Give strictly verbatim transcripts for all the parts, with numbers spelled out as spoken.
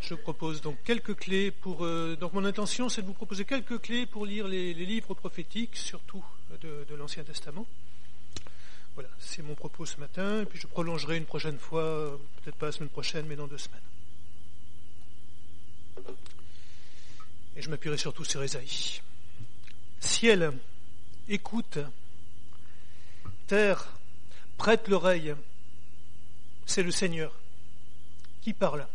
Je propose donc quelques clés pour... Euh, donc mon intention, c'est de vous proposer quelques clés pour lire les, les livres prophétiques, surtout de, de l'Ancien Testament. Voilà, c'est mon propos ce matin, et puis je prolongerai une prochaine fois, peut-être pas la semaine prochaine, mais dans deux semaines. Et je m'appuierai surtout sur Ésaïe. Ciel, écoute, terre, prête l'oreille, c'est le Seigneur qui parle.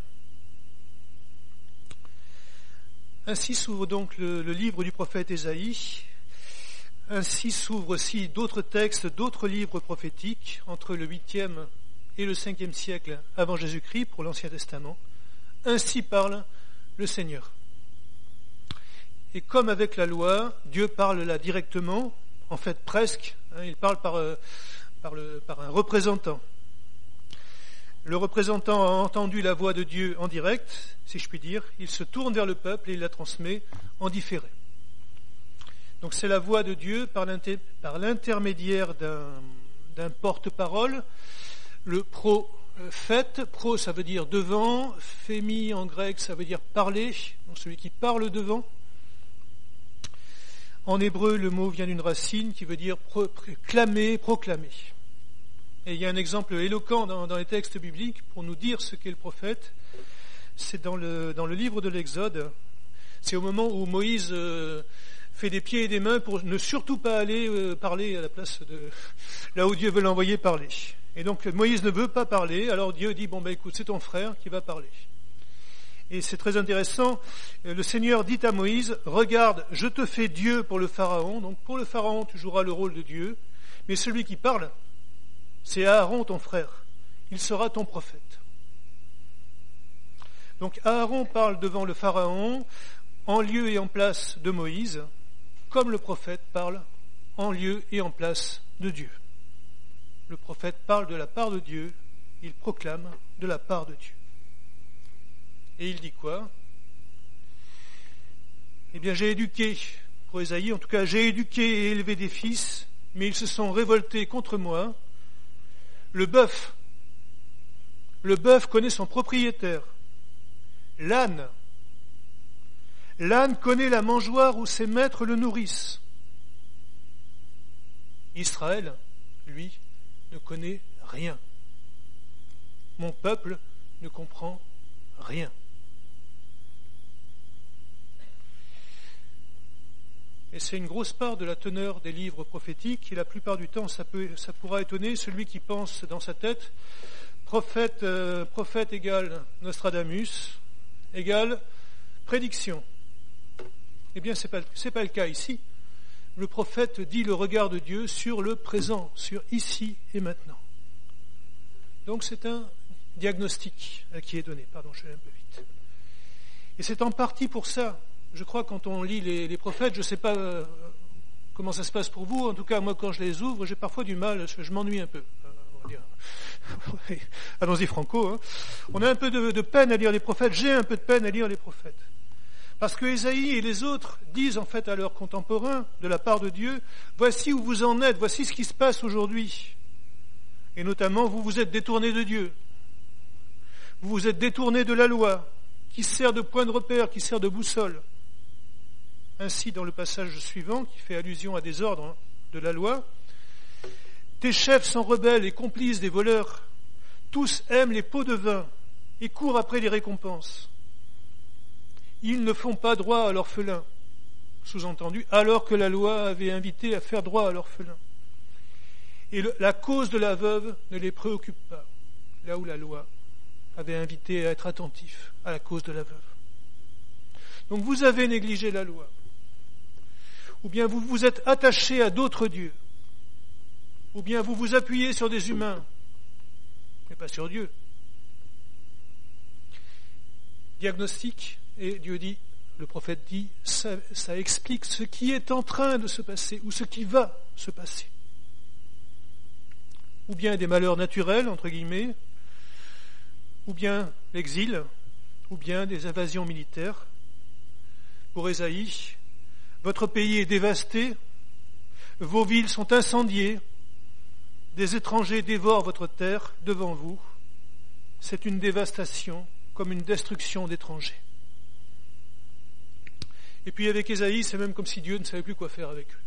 Ainsi s'ouvre donc le, le livre du prophète Ésaïe. Ainsi s'ouvrent aussi d'autres textes, d'autres livres prophétiques entre le huitième et le cinquième siècle avant Jésus-Christ pour l'Ancien Testament. Ainsi parle le Seigneur. Et comme avec la loi, Dieu parle là directement, en fait presque, hein, il parle par, euh, par, le, par un représentant. Le représentant a entendu la voix de Dieu en direct, si je puis dire, il se tourne vers le peuple et il la transmet en différé. Donc c'est la voix de Dieu par, l'inter, par l'intermédiaire d'un, d'un porte-parole, le prophète, pro ça veut dire devant, phémi en grec ça veut dire parler, donc celui qui parle devant. En hébreu le mot vient d'une racine qui veut dire pro, clamer, proclamer. Et il y a un exemple éloquent dans, dans les textes bibliques pour nous dire ce qu'est le prophète. C'est dans le, dans le livre de l'Exode. C'est au moment où Moïse euh, fait des pieds et des mains pour ne surtout pas aller euh, parler à la place de là où Dieu veut l'envoyer parler. Et donc Moïse ne veut pas parler, alors Dieu dit, bon ben écoute, c'est ton frère qui va parler. Et c'est très intéressant, le Seigneur dit à Moïse, regarde, je te fais Dieu pour le Pharaon, donc pour le Pharaon tu joueras le rôle de Dieu, mais celui qui parle, c'est Aaron ton frère, il sera ton prophète. Donc Aaron parle devant le Pharaon, en lieu et en place de Moïse, comme le prophète parle en lieu et en place de Dieu. Le prophète parle de la part de Dieu, il proclame de la part de Dieu. Et il dit quoi ? Eh bien, j'ai éduqué, pour Ésaïe, en tout cas, j'ai éduqué et élevé des fils, mais ils se sont révoltés contre moi. Le bœuf, le bœuf connaît son propriétaire. L'âne, l'âne connaît la mangeoire où ses maîtres le nourrissent. Israël, lui, ne connaît rien. Mon peuple ne comprend rien. Et c'est une grosse part de la teneur des livres prophétiques, et la plupart du temps, ça, peut, ça pourra étonner celui qui pense dans sa tête, prophète, euh, prophète égale Nostradamus, égale prédiction. Eh bien, c'est pas, c'est pas le cas ici. Le prophète dit le regard de Dieu sur le présent, sur ici et maintenant. Donc c'est un diagnostic qui est donné. Pardon, je vais un peu vite. Et c'est en partie pour ça. Je crois quand on lit les, les prophètes, je ne sais pas euh, comment ça se passe pour vous, en tout cas moi quand je les ouvre, j'ai parfois du mal, je, je m'ennuie un peu. Euh, on va dire. Allons-y franco. Hein. On a un peu de, de peine à lire les prophètes, j'ai un peu de peine à lire les prophètes. Parce que Ésaïe et les autres disent en fait à leurs contemporains, de la part de Dieu, voici où vous en êtes, voici ce qui se passe aujourd'hui. Et notamment, vous vous êtes détournés de Dieu. Vous vous êtes détournés de la loi, qui sert de point de repère, qui sert de boussole. Ainsi, dans le passage suivant, qui fait allusion à des ordres de la loi, tes chefs sont rebelles et complices des voleurs. Tous aiment les pots de vin et courent après les récompenses. Ils ne font pas droit à l'orphelin, sous-entendu, alors que la loi avait invité à faire droit à l'orphelin. Et le, la cause de la veuve ne les préoccupe pas, là où la loi avait invité à être attentif à la cause de la veuve. Donc vous avez négligé la loi, ou bien vous vous êtes attaché à d'autres dieux, ou bien vous vous appuyez sur des humains, mais pas sur Dieu. Diagnostic, et Dieu dit, le prophète dit, ça, ça explique ce qui est en train de se passer, ou ce qui va se passer. Ou bien des malheurs naturels, entre guillemets, ou bien l'exil, ou bien des invasions militaires. Pour Ésaïe, votre pays est dévasté, vos villes sont incendiées, des étrangers dévorent votre terre devant vous. C'est une dévastation comme une destruction d'étrangers. Et puis avec Ésaïe, c'est même comme si Dieu ne savait plus quoi faire avec eux.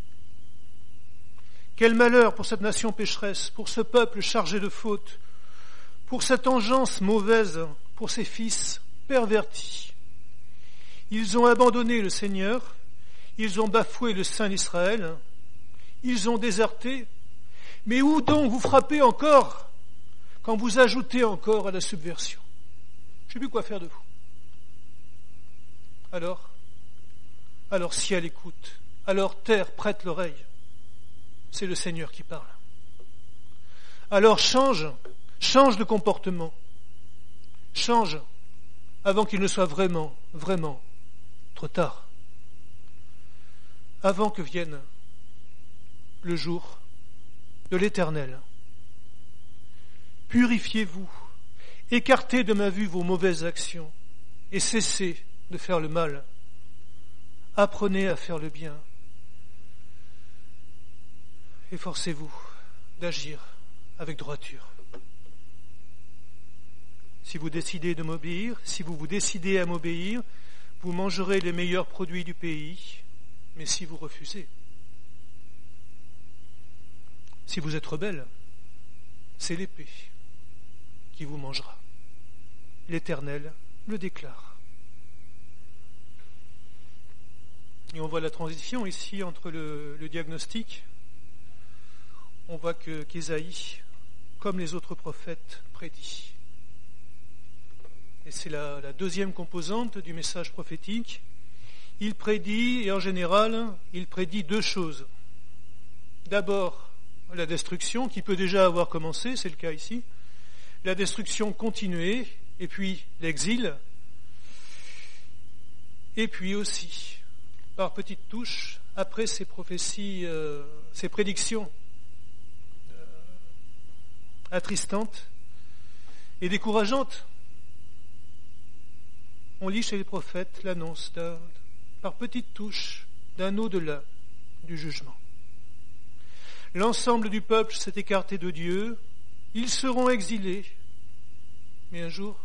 Quel malheur pour cette nation pécheresse, pour ce peuple chargé de fautes, pour cette engeance mauvaise, pour ces fils pervertis. Ils ont abandonné le Seigneur, ils ont bafoué le Saint d'Israël, ils ont déserté. Mais où donc vous frappez encore quand vous ajoutez encore à la subversion? Je ne sais plus quoi faire de vous. Alors, alors ciel écoute, alors terre prête l'oreille. C'est le Seigneur qui parle. Alors change, change de comportement. Change avant qu'il ne soit vraiment, vraiment trop tard. Avant que vienne le jour de l'Éternel. Purifiez-vous, écartez de ma vue vos mauvaises actions et cessez de faire le mal. Apprenez à faire le bien. Efforcez-vous d'agir avec droiture. Si vous décidez de m'obéir, si vous vous décidez à m'obéir, vous mangerez les meilleurs produits du pays, mais si vous refusez, si vous êtes rebelle, c'est l'épée qui vous mangera. L'Éternel le déclare. Et on voit la transition ici entre le, le diagnostic. On voit que qu'Ésaïe, comme les autres prophètes, prédit. Et c'est la, la deuxième composante du message prophétique. Il prédit, et en général, il prédit deux choses. D'abord, la destruction qui peut déjà avoir commencé, c'est le cas ici. La destruction continuée, et puis l'exil. Et puis aussi, par petites touches, après ces prophéties, euh, ces prédictions euh, attristantes et décourageantes, on lit chez les prophètes l'annonce d'un, par petites touches d'un au-delà du jugement. L'ensemble du peuple s'est écarté de Dieu, ils seront exilés, mais un jour,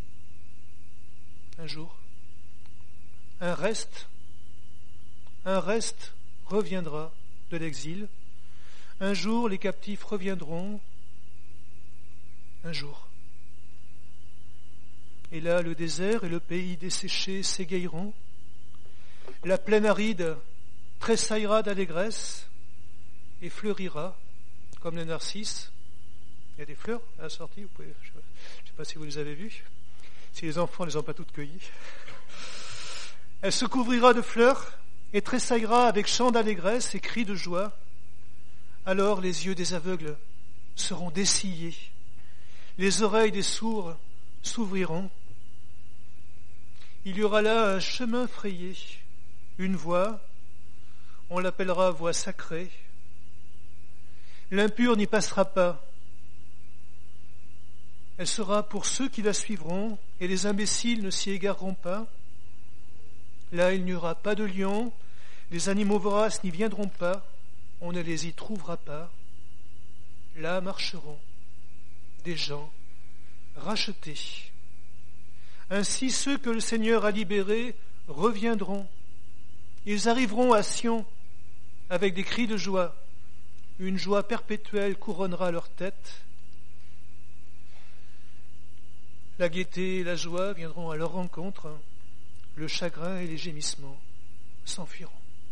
un jour, un reste, un reste reviendra de l'exil, un jour les captifs reviendront, un jour. Et là, le désert et le pays desséché s'égayeront, la plaine aride tressaillera d'allégresse et fleurira comme les narcisses. Il y a des fleurs à la sortie, vous pouvez, je ne sais pas si vous les avez vues, si les enfants ne les ont pas toutes cueillies. Elle se couvrira de fleurs et tressaillera avec chants d'allégresse et cris de joie. Alors les yeux des aveugles seront dessillés, les oreilles des sourds s'ouvriront. Il y aura là un chemin frayé, une voie, on l'appellera voie sacrée. L'impur n'y passera pas. Elle sera pour ceux qui la suivront, et les imbéciles ne s'y égareront pas. Là, il n'y aura pas de lions, les animaux voraces n'y viendront pas, on ne les y trouvera pas. Là marcheront des gens rachetés. Ainsi, ceux que le Seigneur a libérés reviendront. Ils arriveront à Sion avec des cris de joie. Une joie perpétuelle couronnera leur tête. La gaieté et la joie viendront à leur rencontre. Le chagrin et les gémissements s'enfuiront.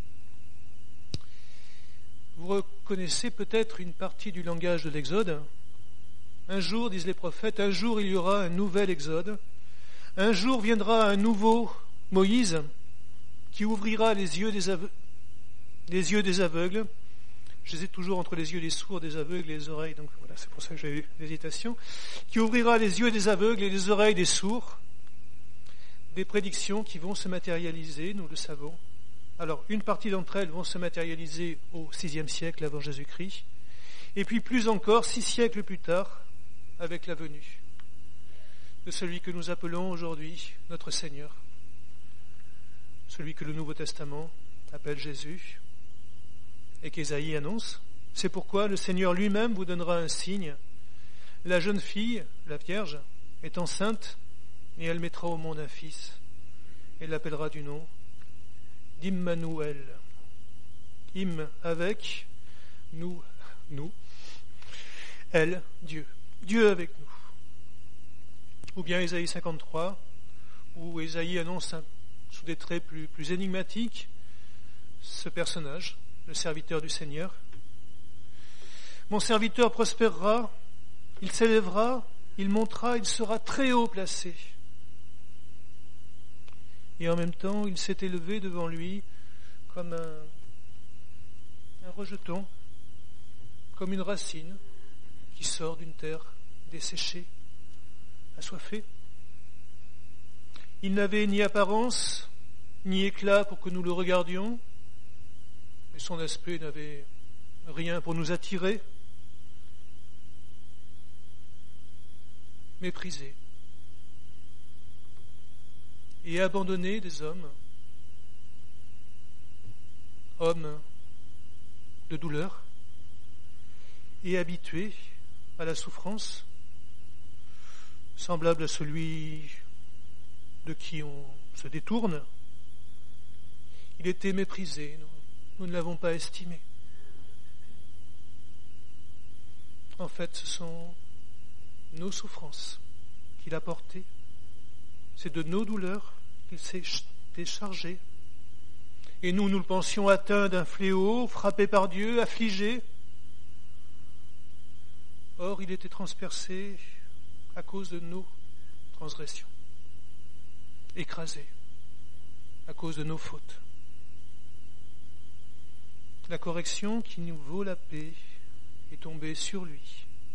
Vous reconnaissez peut-être une partie du langage de l'Exode. Un jour, disent les prophètes, un jour il y aura un nouvel Exode. Un jour viendra un nouveau Moïse qui ouvrira les yeux des aveugles. Les yeux des aveugles. J'hésite toujours entre les yeux des sourds, des aveugles et les oreilles, donc voilà, c'est pour ça que j'ai eu l'hésitation. Qui ouvrira les yeux des aveugles et les oreilles des sourds. Des prédictions qui vont se matérialiser, nous le savons. Alors, une partie d'entre elles vont se matérialiser au sixième siècle avant Jésus-Christ, et puis plus encore, six siècles plus tard, avec la venue de celui que nous appelons aujourd'hui notre Seigneur, celui que le Nouveau Testament appelle Jésus, et qu'Ésaïe annonce. C'est pourquoi le Seigneur lui-même vous donnera un signe. La jeune fille, la Vierge, est enceinte et elle mettra au monde un fils, et l'appellera du nom d'Immanuel. Im avec, nous, nous, elle, Dieu. Dieu avec nous. Ou bien Ésaïe cinquante-trois, où Ésaïe annonce un, sous des traits plus, plus énigmatiques ce personnage, le serviteur du Seigneur. Mon serviteur prospérera, il s'élèvera, il montera, il sera très haut placé. Et en même temps, il s'est élevé devant lui comme un, un rejeton, comme une racine qui sort d'une terre desséchée, assoiffée. Il n'avait ni apparence, ni éclat pour que nous le regardions, et son aspect n'avait rien pour nous attirer. Méprisé et abandonné des hommes, homme de douleur et habitué à la souffrance, semblable à celui de qui on se détourne. Il était méprisé, nous, nous ne l'avons pas estimé. En fait, ce sont nos souffrances qu'il a portées. C'est de nos douleurs qu'il s'est déchargé. Et nous, nous le pensions atteint d'un fléau, frappé par Dieu, affligé. Or, il était transpercé à cause de nos transgressions, écrasé à cause de nos fautes. La correction qui nous vaut la paix est tombée sur lui.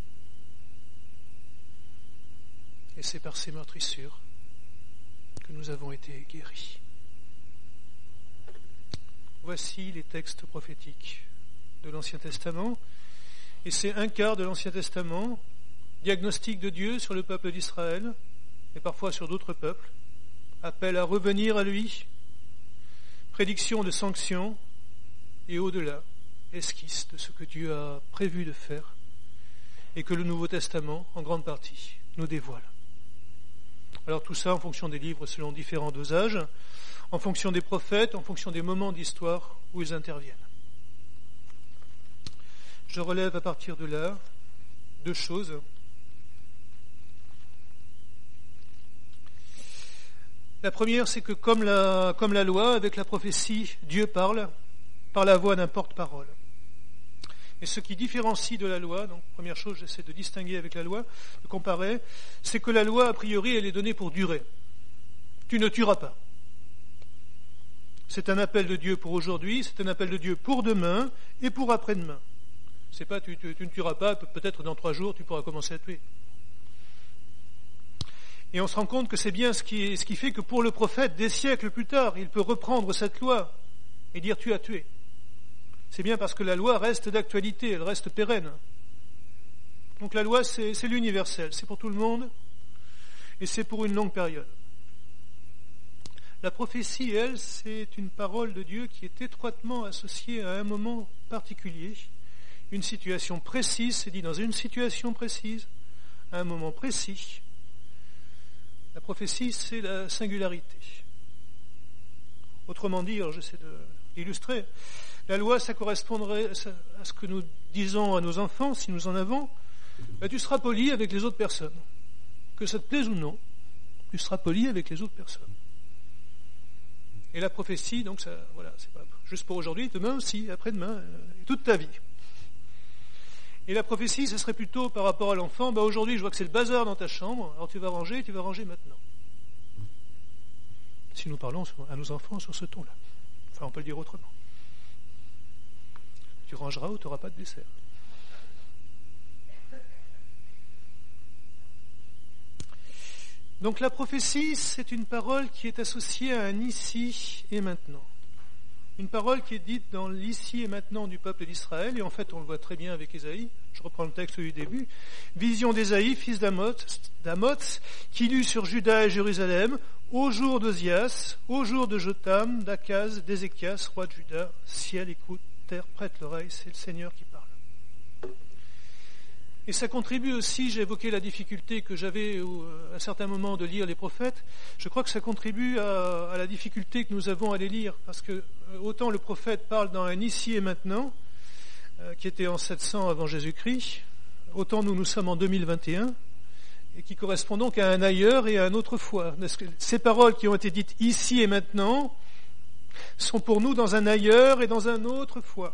Et c'est par ces meurtrissures que nous avons été guéris. Voici les textes prophétiques de l'Ancien Testament, et c'est un quart de l'Ancien Testament, diagnostic de Dieu sur le peuple d'Israël, et parfois sur d'autres peuples, appel à revenir à lui, prédiction de sanctions, et au-delà, esquisse de ce que Dieu a prévu de faire, et que le Nouveau Testament, en grande partie, nous dévoile. Alors tout ça en fonction des livres selon différents dosages, en fonction des prophètes, en fonction des moments d'histoire où ils interviennent. Je relève à partir de là deux choses. La première, c'est que comme la, comme la loi, avec la prophétie, Dieu parle par la voix d'un porte-parole. Et ce qui différencie de la loi, donc première chose, j'essaie de distinguer avec la loi, de comparer, c'est que la loi, a priori, elle est donnée pour durer. Tu ne tueras pas. C'est un appel de Dieu pour aujourd'hui, c'est un appel de Dieu pour demain et pour après-demain. C'est pas tu, tu, tu ne tueras pas, peut-être dans trois jours tu pourras commencer à tuer. Et on se rend compte que c'est bien ce qui, ce qui fait que pour le prophète, des siècles plus tard, il peut reprendre cette loi et dire tu as tué. C'est bien parce que la loi reste d'actualité, elle reste pérenne. Donc la loi, c'est, c'est l'universel, c'est pour tout le monde, et c'est pour une longue période. La prophétie, elle, c'est une parole de Dieu qui est étroitement associée à un moment particulier, une situation précise, c'est dit dans une situation précise, à un moment précis. La prophétie, c'est la singularité. Autrement dit, alors j'essaie de l'illustrer, la loi, ça correspondrait à ce que nous disons à nos enfants, si nous en avons, ben, tu seras poli avec les autres personnes. Que ça te plaise ou non, tu seras poli avec les autres personnes. Et la prophétie, donc ça, voilà, c'est pas juste pour aujourd'hui, demain aussi, après-demain, et toute ta vie. Et la prophétie, ce serait plutôt par rapport à l'enfant, ben aujourd'hui je vois que c'est le bazar dans ta chambre, alors tu vas ranger, tu vas ranger maintenant. Si nous parlons à nos enfants sur ce ton-là. Enfin, on peut le dire autrement. Tu rangeras ou tu n'auras pas de dessert. Donc la prophétie, c'est une parole qui est associée à un ici et maintenant. Une parole qui est dite dans l'ici et maintenant du peuple d'Israël, et en fait on le voit très bien avec Ésaïe, je reprends le texte du début, vision d'Ésaïe, fils d'Amoz, qui lut sur Juda et Jérusalem, au jour d'Ozias, au jour de Jotham, d'Akaz, d'Ézéchias, roi de Juda, ciel écoute, terre prête l'oreille, c'est le Seigneur qui parle. Et ça contribue aussi, j'ai évoqué la difficulté que j'avais à un certain moment de lire les prophètes, je crois que ça contribue à, à la difficulté que nous avons à les lire, parce que autant le prophète parle dans un ici et maintenant, euh, qui était en sept cents avant Jésus-Christ, autant nous nous sommes en deux mille vingt et un, et qui correspond donc à un ailleurs et à un autrefois. Ces paroles qui ont été dites ici et maintenant sont pour nous dans un ailleurs et dans un autrefois.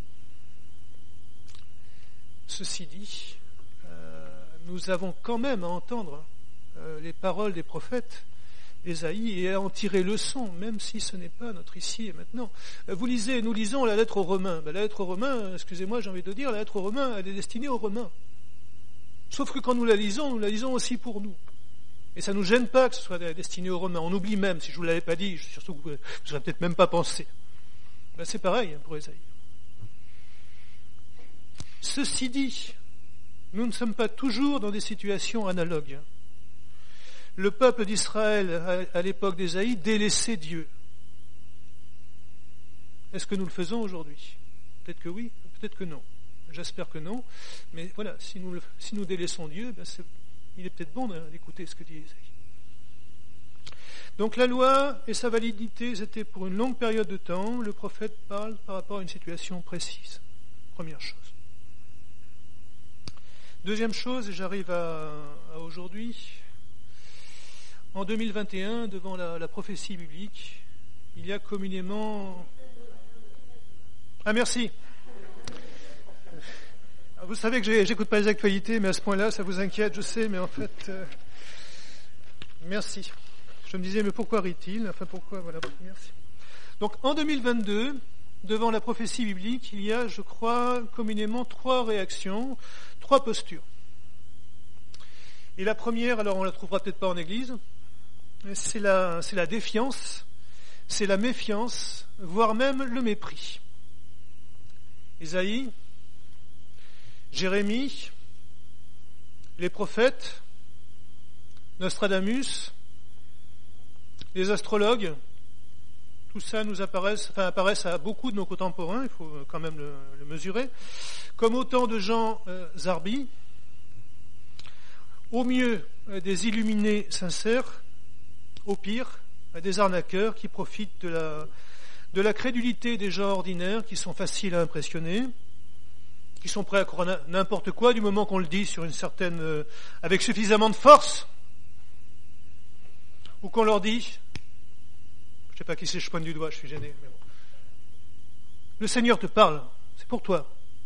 Ceci dit, nous avons quand même à entendre euh, les paroles des prophètes Ésaïe et à en tirer leçon, même si ce n'est pas notre ici et maintenant. Euh, vous lisez, nous lisons la lettre aux Romains. Ben, la lettre aux Romains, excusez-moi, j'ai envie de dire, la lettre aux Romains, elle est destinée aux Romains. Sauf que quand nous la lisons, nous la lisons aussi pour nous. Et ça ne nous gêne pas que ce soit destiné aux Romains. On oublie même, si je ne vous l'avais pas dit, surtout que vous n'aurez peut-être même pas pensé. Ben, c'est pareil pour Ésaïe. Ceci dit, nous ne sommes pas toujours dans des situations analogues. Le peuple d'Israël, à l'époque d'Ésaïe, délaissait Dieu. Est-ce que nous le faisons aujourd'hui ? Peut-être que oui, peut-être que non. J'espère que non. Mais voilà, si nous, si nous délaissons Dieu, ben c'est, il est peut-être bon d'écouter ce que dit Ésaïe. Donc la loi et sa validité étaient pour une longue période de temps. Le prophète parle par rapport à une situation précise. Première chose. Deuxième chose, et j'arrive à, à aujourd'hui, en deux mille vingt et un, devant la, la prophétie biblique, il y a communément... Ah merci. Vous savez que j'écoute pas les actualités, mais à ce point-là, ça vous inquiète, je sais, mais en fait... Euh... Merci. Je me disais, mais pourquoi rit-il ? Enfin, pourquoi, voilà, merci. Donc, en deux mille vingt-deux, devant la prophétie biblique, il y a, je crois, communément trois réactions, trois postures. Et la première, alors on la trouvera peut-être pas en église, c'est la, c'est la défiance, c'est la méfiance, voire même le mépris. Ésaïe, Jérémie, les prophètes, Nostradamus, les astrologues, tout ça nous apparaissent, enfin apparaissent à beaucoup de nos contemporains, il faut quand même le, le mesurer, comme autant de gens euh, zarbis, au mieux euh, des illuminés sincères, au pire euh, des arnaqueurs qui profitent de la, de la crédulité des gens ordinaires qui sont faciles à impressionner, qui sont prêts à croire n'importe quoi du moment qu'on le dit sur une certaine, euh, avec suffisamment de force, ou qu'on leur dit, je ne sais pas qui c'est, je pointe du doigt, je suis gêné. Mais bon. Le Seigneur te parle, c'est pour toi.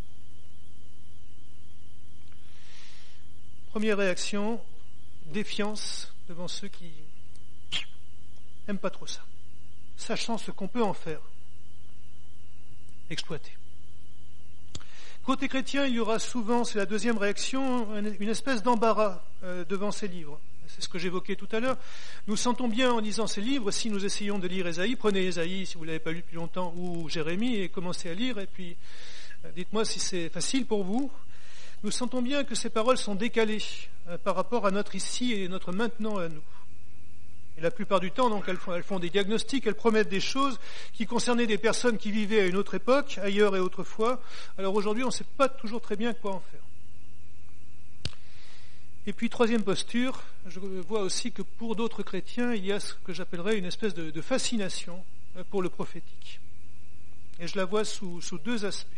Première réaction, défiance devant ceux qui n'aiment pas trop ça, sachant ce qu'on peut en faire, exploiter. Côté chrétien, il y aura souvent, c'est la deuxième réaction, une espèce d'embarras euh, devant ces livres. C'est ce que j'évoquais tout à l'heure. Nous sentons bien en lisant ces livres, si nous essayons de lire Ésaïe, prenez Ésaïe si vous ne l'avez pas lu depuis longtemps, ou Jérémie, et commencez à lire, et puis euh, dites-moi si c'est facile pour vous. Nous sentons bien que ces paroles sont décalées euh, par rapport à notre ici et notre maintenant à nous. Et la plupart du temps, donc, elles font, elles font des diagnostics, elles promettent des choses qui concernaient des personnes qui vivaient à une autre époque, ailleurs et autrefois. Alors aujourd'hui, on ne sait pas toujours très bien quoi en faire. Et puis, troisième posture, je vois aussi que pour d'autres chrétiens, il y a ce que j'appellerais une espèce de, de fascination pour le prophétique. Et je la vois sous, sous deux aspects.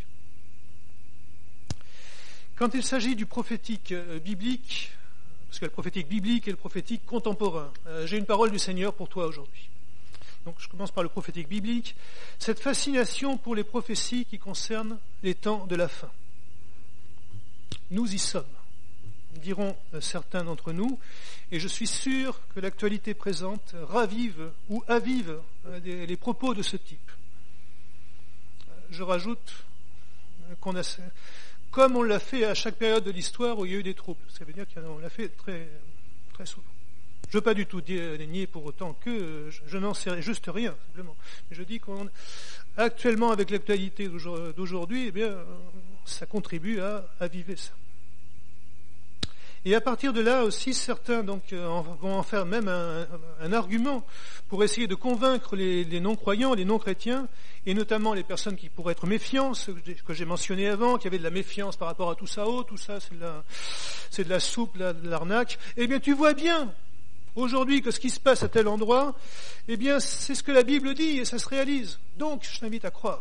Quand il s'agit du prophétique biblique, parce qu'il y a le prophétique biblique et le prophétique contemporain, euh, j'ai une parole du Seigneur pour toi aujourd'hui. Donc je commence par le prophétique biblique. Cette fascination pour les prophéties qui concernent les temps de la fin. Nous y sommes, diront certains d'entre nous, et je suis sûr que l'actualité présente ravive ou avive les propos de ce type. Je rajoute qu'on a, comme on l'a fait à chaque période de l'histoire où il y a eu des troubles, ça veut dire qu'on l'a fait très, très souvent. Je ne veux pas du tout nier pour autant que je, je n'en sais juste rien, simplement. Mais je dis qu'on, actuellement avec l'actualité d'aujourd'hui, eh bien, ça contribue à aviver ça. Et à partir de là aussi, certains donc vont en faire même un, un argument pour essayer de convaincre les, les non-croyants, les non-chrétiens, et notamment les personnes qui pourraient être méfiantes, ce que j'ai mentionné avant, qui avaient de la méfiance par rapport à tout ça, oh, tout ça c'est de la, c'est de la soupe, de l'arnaque. Eh bien, tu vois bien aujourd'hui que ce qui se passe à tel endroit, eh bien, c'est ce que la Bible dit et ça se réalise. Donc, je t'invite à croire.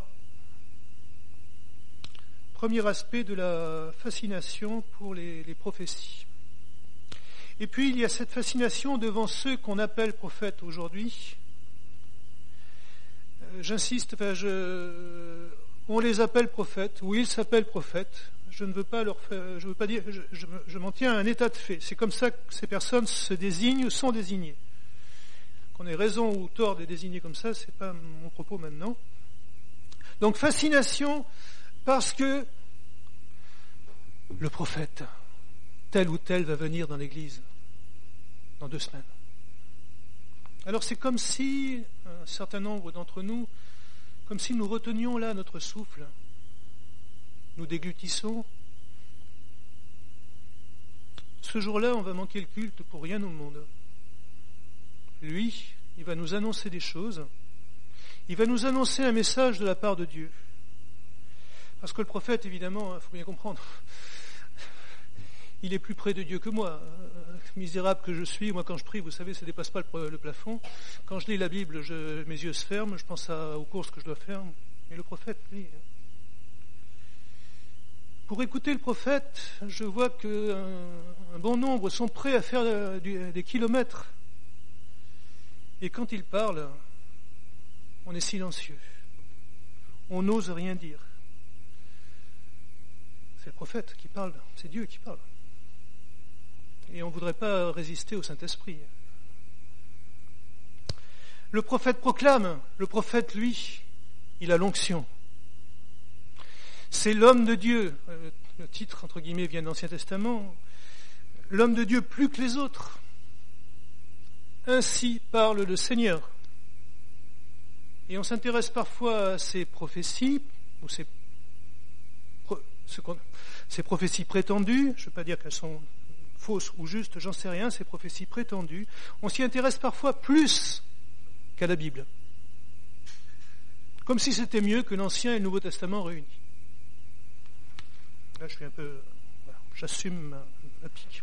Premier aspect de la fascination pour les, les prophéties. Et puis, il y a cette fascination devant ceux qu'on appelle prophètes aujourd'hui. Euh, j'insiste, enfin, je, on les appelle prophètes, ou ils s'appellent prophètes. Je ne veux pas leur faire, je veux pas dire, je, je, je m'en tiens à un état de fait. C'est comme ça que ces personnes se désignent, sont désignées. Qu'on ait raison ou tort de les désigner comme ça, c'est pas mon propos maintenant. Donc, fascination parce que le prophète, tel ou tel va venir dans l'église dans deux semaines. Alors c'est comme si un certain nombre d'entre nous, comme si nous retenions là notre souffle, nous déglutissons. Ce jour-là, on va manquer le culte pour rien au monde. Lui, il va nous annoncer des choses, il va nous annoncer un message de la part de Dieu. Parce que le prophète, évidemment, il faut bien comprendre, il est plus près de Dieu que moi. Misérable que je suis, moi quand je prie, vous savez, ça ne dépasse pas le, le plafond. Quand je lis la Bible, je, mes yeux se ferment, je pense à, aux courses que je dois faire. Et le prophète, lui... Pour écouter le prophète, je vois qu'un un bon nombre sont prêts à faire euh, du, des kilomètres. Et quand il parle, on est silencieux. On n'ose rien dire. C'est le prophète qui parle, c'est Dieu qui parle. Et on ne voudrait pas résister au Saint-Esprit. Le prophète proclame, le prophète, lui, il a l'onction. C'est l'homme de Dieu, le titre, entre guillemets, vient de l'Ancien Testament, l'homme de Dieu plus que les autres. Ainsi parle le Seigneur. Et on s'intéresse parfois à ces prophéties, ou ces, ce qu'on, ces prophéties prétendues, je ne veux pas dire qu'elles sont fausses ou justes, j'en sais rien, ces prophéties prétendues, on s'y intéresse parfois plus qu'à la Bible. Comme si c'était mieux que l'Ancien et le Nouveau Testament réunis. Là, je suis un peu... Voilà, j'assume ma, ma pique.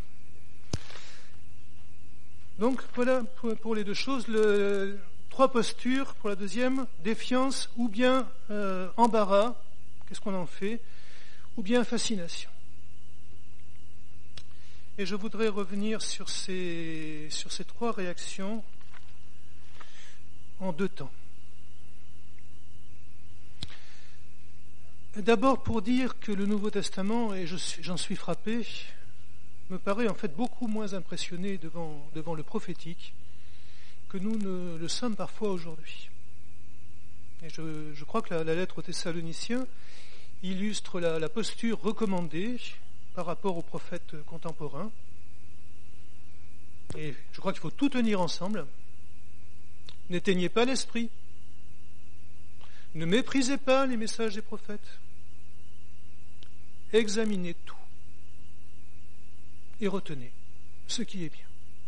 Donc, voilà pour, pour les deux choses. Le, trois postures. Pour la deuxième, défiance ou bien euh, embarras. Qu'est-ce qu'on en fait? Ou bien fascination. Et je voudrais revenir sur ces, sur ces trois réactions en deux temps. D'abord pour dire que le Nouveau Testament, et je suis, j'en suis frappé, me paraît en fait beaucoup moins impressionné devant, devant le prophétique que nous ne le sommes parfois aujourd'hui. Et je, je crois que la, la lettre aux Thessaloniciens illustre la, la posture recommandée par rapport aux prophètes contemporains. Et je crois qu'il faut tout tenir ensemble. N'éteignez pas l'esprit. Ne méprisez pas les messages des prophètes. Examinez tout. Et retenez ce qui est bien.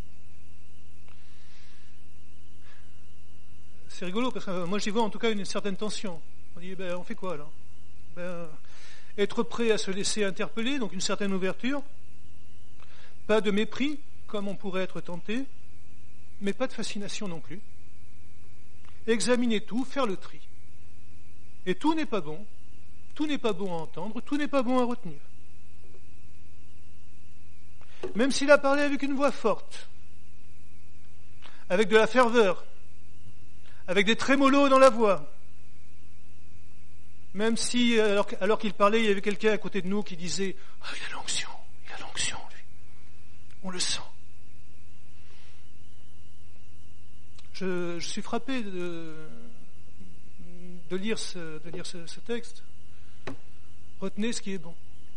C'est rigolo parce que moi j'y vois en tout cas une certaine tension. On dit, ben, on fait quoi là? Ben, être prêt à se laisser interpeller, donc une certaine ouverture. Pas de mépris, comme on pourrait être tenté, mais pas de fascination non plus. Examiner tout, faire le tri. Et tout n'est pas bon, tout n'est pas bon à entendre, tout n'est pas bon à retenir. Même s'il a parlé avec une voix forte, avec de la ferveur, avec des trémolos dans la voix, même si, alors, alors qu'il parlait, il y avait quelqu'un à côté de nous qui disait « Ah, il a l'onction, il a l'onction, lui. On le sent. » Je, je suis frappé de... de lire ce, de lire ce, ce texte. Retenez ce qui est bon.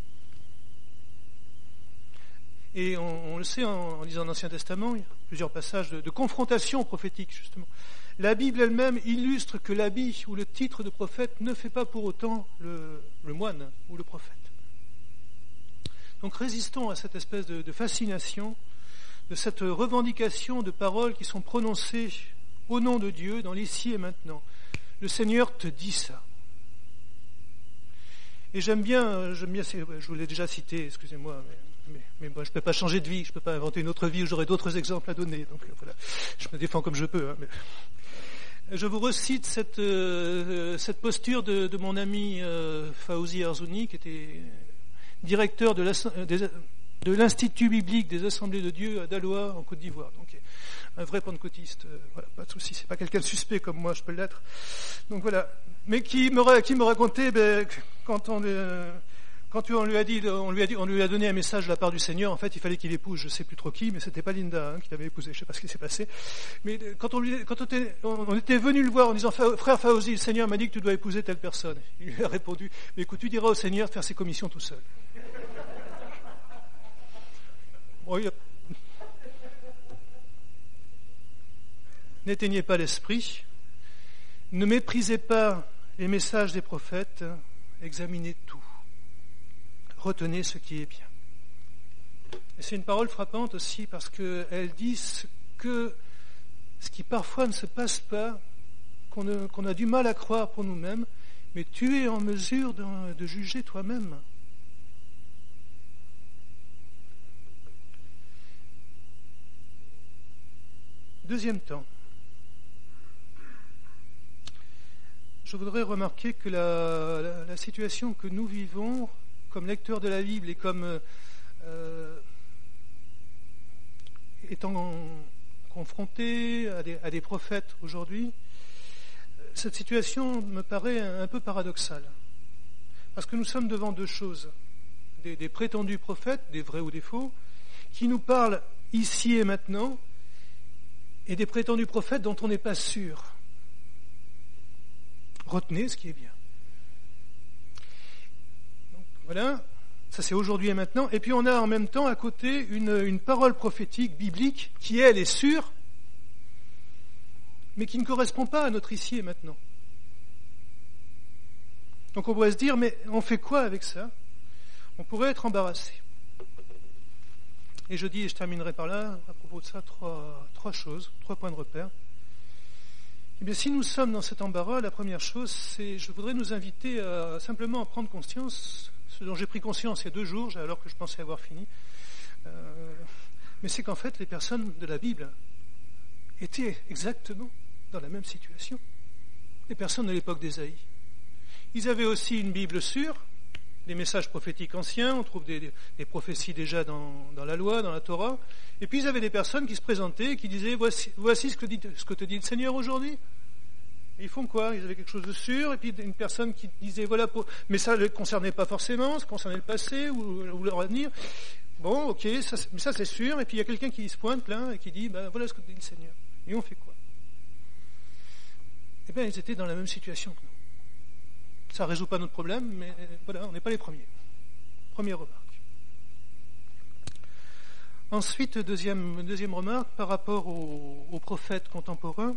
Et on, on le sait en, en lisant l'Ancien Testament, il y a plusieurs passages de, de confrontation prophétique, justement. La Bible elle-même illustre que l'habit ou le titre de prophète ne fait pas pour autant le, le moine ou le prophète. Donc résistons à cette espèce de, de fascination, de cette revendication de paroles qui sont prononcées au nom de Dieu dans l'ici et maintenant. Le Seigneur te dit ça. Et j'aime bien, j'aime bien, je vous l'ai déjà cité, excusez-moi, mais, mais, mais bon, je ne peux pas changer de vie, je ne peux pas inventer une autre vie où j'aurai d'autres exemples à donner. Donc voilà, je me défends comme je peux. Hein, mais... Je vous recite cette, euh, cette posture de, de mon ami euh, Fawzi Arzouni, qui était directeur de, des, de l'Institut biblique des Assemblées de Dieu à Daloa, en Côte d'Ivoire. Donc un vrai pentecôtiste, euh, voilà, pas de souci, c'est pas quelqu'un de suspect comme moi, je peux l'être. Donc voilà, mais qui me, qui me racontait, ben, quand on, euh, quand on lui a dit, on lui a dit, on lui a donné un message de la part du Seigneur. En fait, il fallait qu'il épouse, je sais plus trop qui, mais c'était pas Linda hein, qui l'avait épousé, je sais pas ce qui s'est passé. Mais quand on lui, quand on était, on était venu le voir en disant, frère Fawzi, le Seigneur m'a dit que tu dois épouser telle personne. Il lui a répondu, mais écoute, tu diras au Seigneur de faire ses commissions tout seul. Bon, il a... N'éteignez pas l'esprit, ne méprisez pas les messages des prophètes, examinez tout, retenez ce qui est bien. Et c'est une parole frappante aussi parce qu'elle dit ce, que, ce qui parfois ne se passe pas, qu'on, ne, qu'on a du mal à croire pour nous-mêmes, mais tu es en mesure de, de juger toi-même. Deuxième temps. Je voudrais remarquer que la, la, la situation que nous vivons comme lecteurs de la Bible et comme euh, étant confrontés à des, à des prophètes aujourd'hui, cette situation me paraît un, un peu paradoxale. Parce que nous sommes devant deux choses. Des, des prétendus prophètes, des vrais ou des faux, qui nous parlent ici et maintenant, et des prétendus prophètes dont on n'est pas sûr. Retenez ce qui est bien. Donc, voilà, ça c'est aujourd'hui et maintenant. Et puis on a en même temps à côté une, une parole prophétique biblique qui, elle, est sûre, mais qui ne correspond pas à notre ici et maintenant. Donc on pourrait se dire, mais on fait quoi avec ça ? On pourrait être embarrassé. Et je dis, et je terminerai par là, à propos de ça, trois, trois choses, trois points de repère. Eh bien, si nous sommes dans cet embarras, la première chose, c'est, je voudrais nous inviter à simplement à prendre conscience, ce dont j'ai pris conscience il y a deux jours, alors que je pensais avoir fini, euh, mais c'est qu'en fait, les personnes de la Bible étaient exactement dans la même situation. Les personnes de l'époque d'Ésaïe. Ils avaient aussi une Bible sûre, des messages prophétiques anciens, on trouve des, des, des prophéties déjà dans, dans la loi, dans la Torah, et puis ils avaient des personnes qui se présentaient et qui disaient, voici, voici ce, que dit, ce que te dit le Seigneur aujourd'hui. Et ils font quoi ? Ils avaient quelque chose de sûr, et puis une personne qui disait, voilà, pour... mais ça ne les concernait pas forcément, ça concernait le passé ou, ou leur avenir. Bon, ok, ça, mais ça c'est sûr, et puis il y a quelqu'un qui se pointe là et qui dit, ben voilà ce que dit le Seigneur. Et on fait quoi ? Eh bien, ils étaient dans la même situation que nous. Ça ne résout pas notre problème, mais voilà, on n'est pas les premiers. Première remarque. Ensuite, deuxième, deuxième remarque, par rapport aux, aux prophètes contemporains,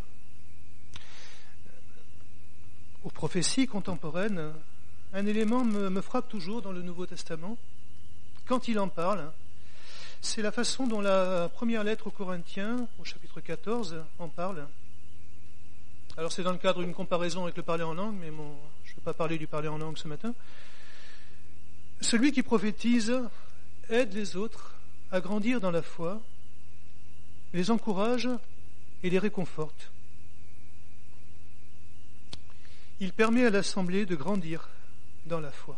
aux prophéties contemporaines, un élément me, me frappe toujours dans le Nouveau Testament, quand il en parle, c'est la façon dont la première lettre aux Corinthiens, au chapitre quatorze, en parle. Alors c'est dans le cadre d'une comparaison avec le parler en langue, mais mon, je ne vais pas parler du parler en langue ce matin. Celui qui prophétise aide les autres à grandir dans la foi, les encourage et les réconforte. Il permet à l'assemblée de grandir dans la foi.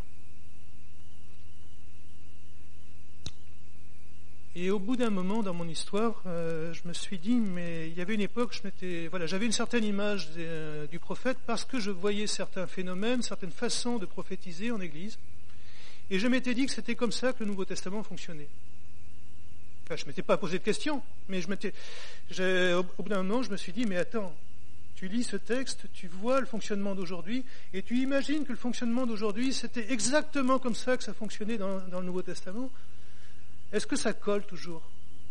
Et au bout d'un moment dans mon histoire, euh, je me suis dit, mais il y avait une époque, je m'étais, voilà, j'avais une certaine image des, euh, du prophète parce que je voyais certains phénomènes, certaines façons de prophétiser en Église, et je m'étais dit que c'était comme ça que le Nouveau Testament fonctionnait. Enfin, je ne m'étais pas posé de questions, mais je m'étais, j'ai, au, au bout d'un moment, je me suis dit, mais attends, tu lis ce texte, tu vois le fonctionnement d'aujourd'hui, et tu imagines que le fonctionnement d'aujourd'hui, c'était exactement comme ça que ça fonctionnait dans, dans le Nouveau Testament. Est-ce que ça colle toujours ?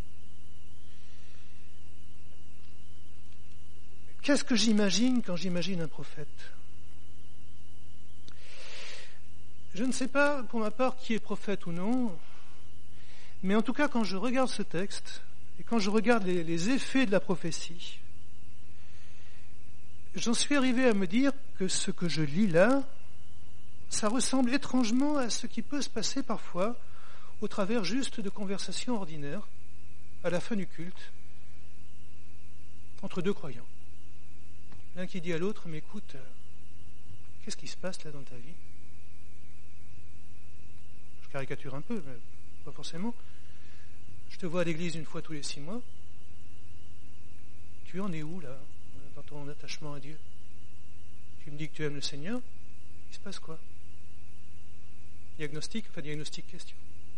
Qu'est-ce que j'imagine quand j'imagine un prophète ? Je ne sais pas, pour ma part, qui est prophète ou non. Mais en tout cas, quand je regarde ce texte, et quand je regarde les, les effets de la prophétie, j'en suis arrivé à me dire que ce que je lis là, ça ressemble étrangement à ce qui peut se passer parfois au travers juste de conversations ordinaires, à la fin du culte, entre deux croyants. L'un qui dit à l'autre, mais écoute, euh, qu'est-ce qui se passe là dans ta vie? Je caricature un peu, mais pas forcément. Je te vois à l'église une fois tous les six mois. Tu en es où là, dans ton attachement à Dieu? Tu me dis que tu aimes le Seigneur, il se passe quoi? Diagnostic, enfin diagnostic question.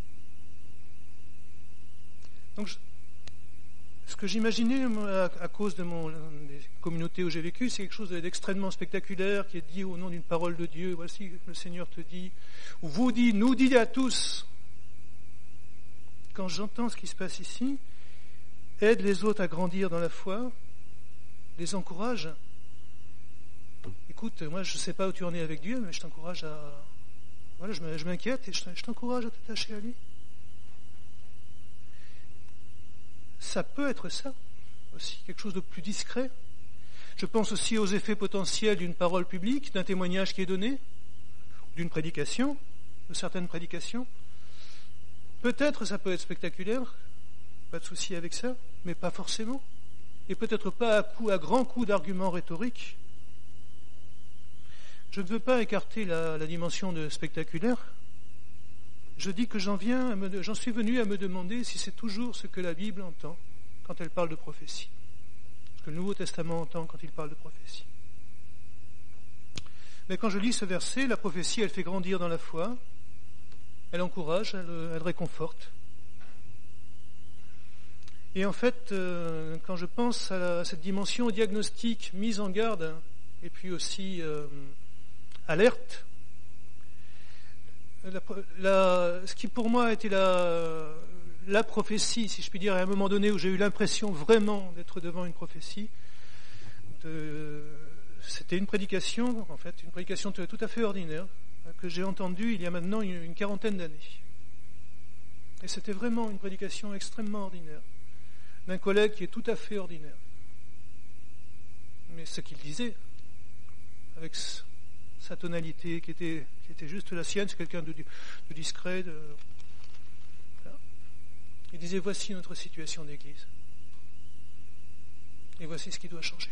Donc, je, ce que j'imaginais à, à cause de mon, des communautés où j'ai vécu, c'est quelque chose d'extrêmement spectaculaire qui est dit au nom d'une parole de Dieu. Voici le Seigneur te dit, ou vous dit, nous dit à tous. Quand j'entends ce qui se passe ici, aide les autres à grandir dans la foi, les encourage. Écoute, moi je ne sais pas où tu en es avec Dieu, mais je t'encourage à... Voilà, je m'inquiète et je t'encourage à t'attacher à lui. Ça peut être ça aussi, quelque chose de plus discret. Je pense aussi aux effets potentiels d'une parole publique, d'un témoignage qui est donné, d'une prédication, de certaines prédications. Peut-être ça peut être spectaculaire, pas de souci avec ça, mais pas forcément. Et peut-être pas à, coup, à grands coups d'arguments rhétoriques. Je ne veux pas écarter la, la dimension de spectaculaire. Je dis que j'en viens, à me, j'en suis venu à me demander si c'est toujours ce que la Bible entend quand elle parle de prophétie. Ce que le Nouveau Testament entend quand il parle de prophétie. Mais quand je lis ce verset, la prophétie, elle fait grandir dans la foi, elle encourage, elle, elle réconforte. Et en fait, euh, quand je pense à, la, à cette dimension diagnostique, mise en garde, et puis aussi euh, alerte, La, la, ce qui pour moi a été la, la prophétie, si je puis dire, à un moment donné où j'ai eu l'impression vraiment d'être devant une prophétie, de, c'était une prédication, en fait, une prédication tout à fait ordinaire, que j'ai entendue il y a maintenant une, une quarantaine d'années. Et c'était vraiment une prédication extrêmement ordinaire, d'un collègue qui est tout à fait ordinaire. Mais ce qu'il disait, avec sa tonalité qui était, qui était juste la sienne, c'est quelqu'un de, de discret. De... Voilà. Il disait, voici notre situation d'église. Et voici ce qui doit changer.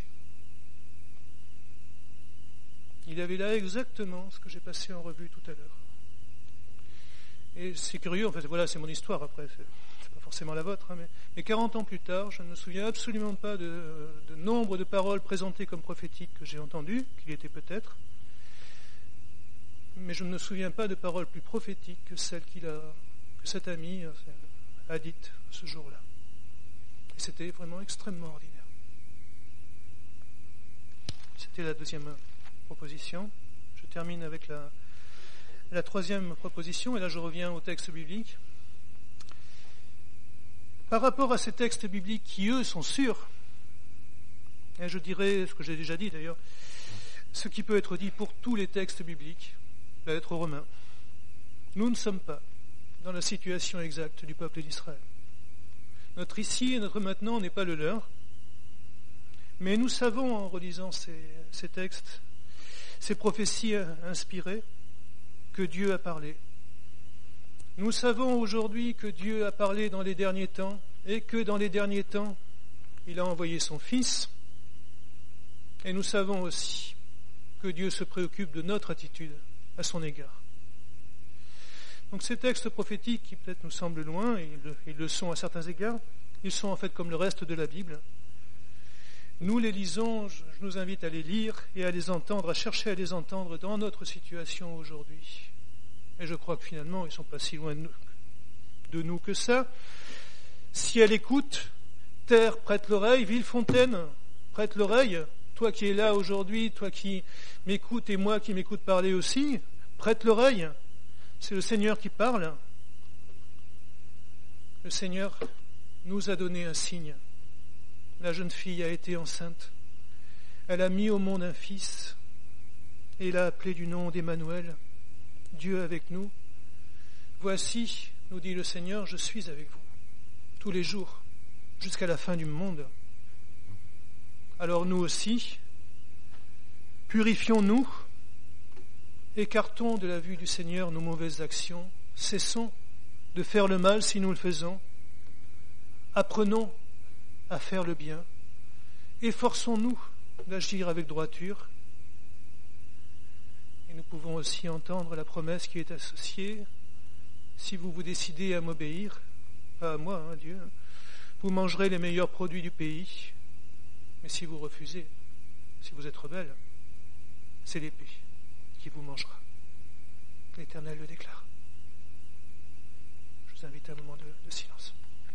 Il avait là exactement ce que j'ai passé en revue tout à l'heure. Et c'est curieux, en fait, voilà, c'est mon histoire après, c'est, c'est pas forcément la vôtre, hein, mais, mais quarante ans plus tard, je ne me souviens absolument pas de, de nombre de paroles présentées comme prophétiques que j'ai entendues, qu'il y était peut-être, mais je ne me souviens pas de paroles plus prophétiques que celles qu'il a, que cet ami a dites ce jour-là. Et c'était vraiment extrêmement ordinaire. C'était la deuxième proposition. Je termine avec la, la troisième proposition, et là je reviens au texte biblique. Par rapport à ces textes bibliques qui, eux, sont sûrs, et je dirais ce que j'ai déjà dit d'ailleurs, ce qui peut être dit pour tous les textes bibliques, la lettre aux Romains, nous ne sommes pas dans la situation exacte du peuple d'Israël. Notre ici et notre maintenant n'est pas le leur, mais nous savons en relisant ces, ces textes, ces prophéties inspirées, que Dieu a parlé. Nous savons aujourd'hui que Dieu a parlé dans les derniers temps et que dans les derniers temps, il a envoyé son Fils. Et nous savons aussi que Dieu se préoccupe de notre attitude à son égard. Donc ces textes prophétiques qui peut-être nous semblent loin, et ils le, ils le sont à certains égards, ils sont en fait comme le reste de la Bible. Nous les lisons, je, je nous invite à les lire et à les entendre, à chercher à les entendre dans notre situation aujourd'hui. Et je crois que finalement, ils ne sont pas si loin de nous, de nous que ça. Si elle écoute, terre, prête l'oreille, Villefontaine, prête l'oreille. Toi qui es là aujourd'hui, toi qui m'écoutes et moi qui m'écoute parler aussi, prête l'oreille. C'est le Seigneur qui parle. Le Seigneur nous a donné un signe. La jeune fille a été enceinte. Elle a mis au monde un fils et l'a appelé du nom d'Emmanuel, Dieu avec nous. Voici, nous dit le Seigneur, je suis avec vous tous les jours, jusqu'à la fin du monde. Alors nous aussi, purifions-nous, écartons de la vue du Seigneur nos mauvaises actions, cessons de faire le mal si nous le faisons, apprenons à faire le bien, efforçons-nous d'agir avec droiture. Et nous pouvons aussi entendre la promesse qui est associée, si vous vous décidez à m'obéir, pas à moi, hein, Dieu, vous mangerez les meilleurs produits du pays, mais si vous refusez, si vous êtes rebelle, c'est l'épée qui vous mangera. L'Éternel le déclare. Je vous invite à un moment de, de silence.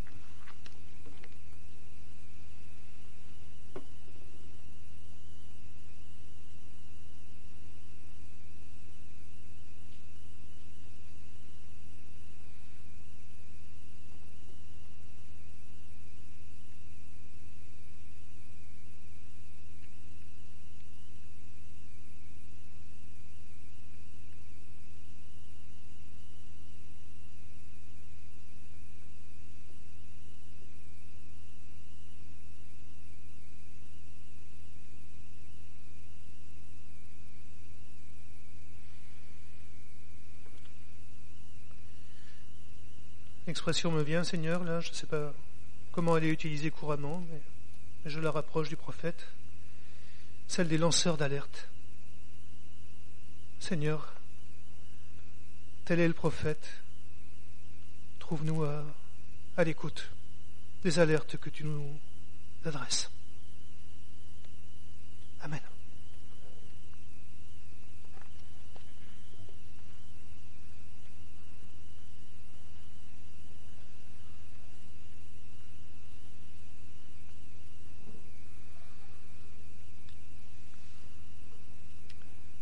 L'expression me vient, Seigneur, là, je ne sais pas comment elle est utilisée couramment, mais, mais je la rapproche du prophète, celle des lanceurs d'alerte. Seigneur, tel est le prophète, trouve-nous à, à l'écoute des alertes que tu nous adresses. Amen.